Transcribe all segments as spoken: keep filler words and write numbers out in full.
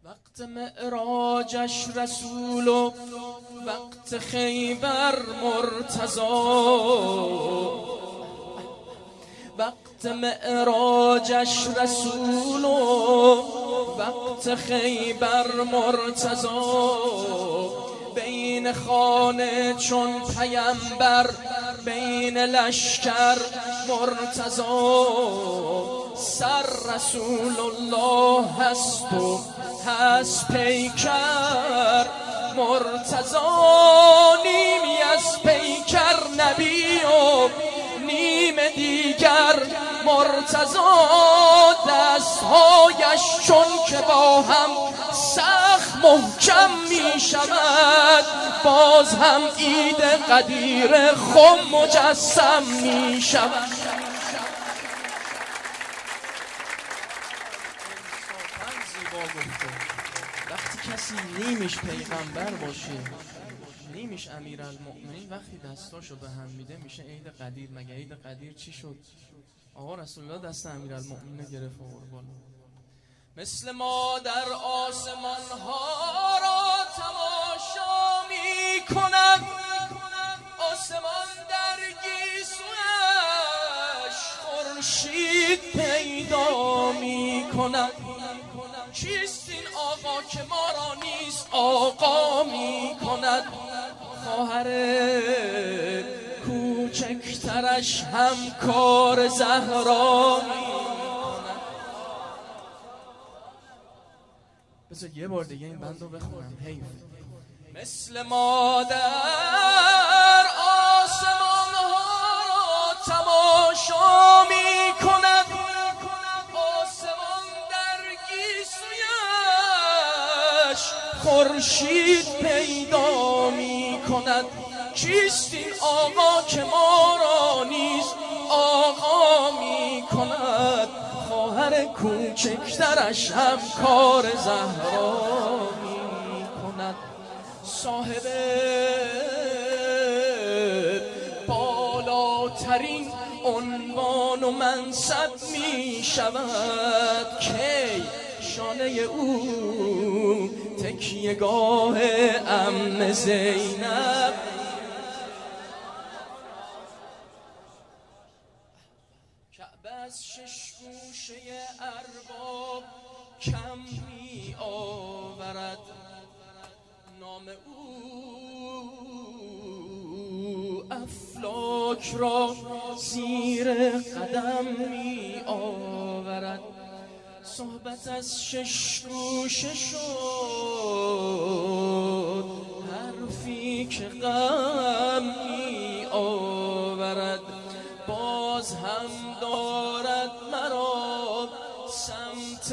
وقت معراجش رسول و وقت خیبر مرتضی، وقت معراجش رسول و وقت خیبر مرتضی، بین خانه چون پیمبر بین لشکر مرتضی، سر رسول الله هست و هست پیکر مرتضی، نیمی از پیکر نبی و نیم دیگر مرتضی، دستهایش چون که با هم سخت محکم می شود، باز هم عید قدیر خم مجسم می شود. وقتی کسی نیمیش پیغمبر باشه، نیمیش امیرالمؤمنین، وقتی دستاشو به هم میده میشه عید قدیر. مگه عید قدیر چی شد؟ آقا رسول الله دست امیرالمؤمنین گرفت و بالا. مثل ما در آسمان ها را تماشا می کند، آسمان در گیسویش خورشید پیدا می کند. چیست این آقا که ما را نیست آقا می کند؟ خواهر کوچکترش هم کار زهرا می کند. بذار یه بار دیگه این بند رو بخونم، حیف. مثل ما در آسمان ها را تماشا می کند، آسمان در گیسویش خورشید پیدا می کند. چیست این آقا که ما را نیز آقا می کند؟ خواهر کوچکترش هم کار زهرا می کند. صاحب بالاترین عنوان و منصب می شود، کی شانه او تکیه‌گاه امن زینب. کعبه از شش گوشه ارباب کم می آورد، نام او افلاک را زیر قدم می آورد. صحبت از شش گوشه شد، حرفی که غم می آورد، باز هم دارد مرا سمت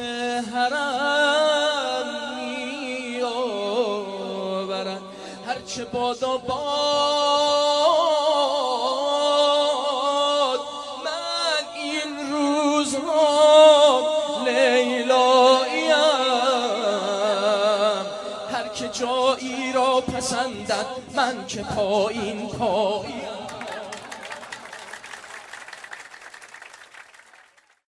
حرم می آورد. هرچه بادا باد من این روزها لیلاییم، هر که جایی را پسندد من که پایین پایین